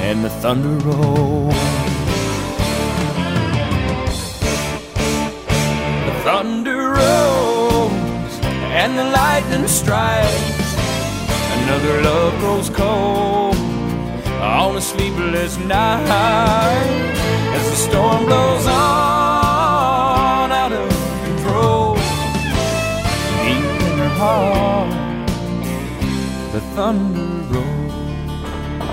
and the thunder rolls. The thunder rolls and the lightning strikes. Another love grows cold on a sleepless night as the storm blows on out of control. Deep in her heart, the thunder rolls.